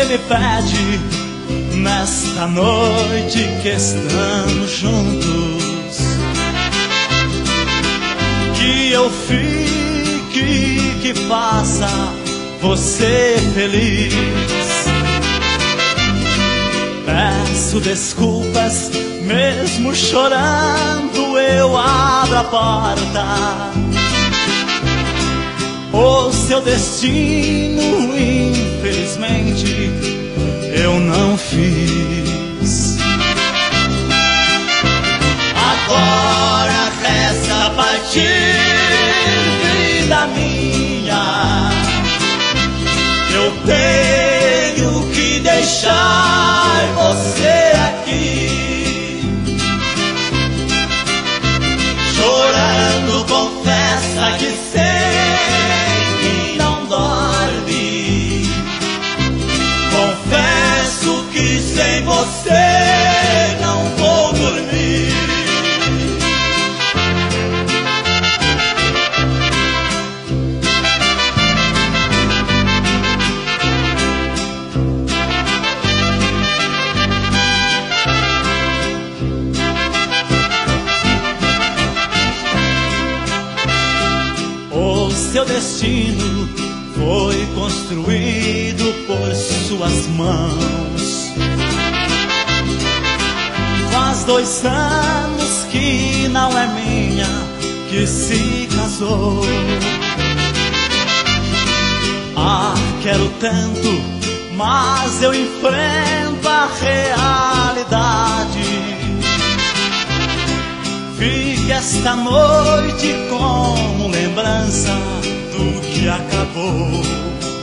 me pede nesta noite que estamos juntos, que eu fique, que faça você feliz. Peço desculpas, mesmo chorando eu abro a porta. O seu destino, infelizmente, eu não fiz. Agora resta partir, vida minha. Eu tenho que deixar você aqui. Chorando, confessa que sei que não dorme. Confesso que sem você não vou dormir. O seu destino foi construído por suas mãos. Faz 2 anos que não é minha, que se casou. Ah, quero tanto, mas eu enfrento a realidade. Fique esta noite como lembrança do que acabou.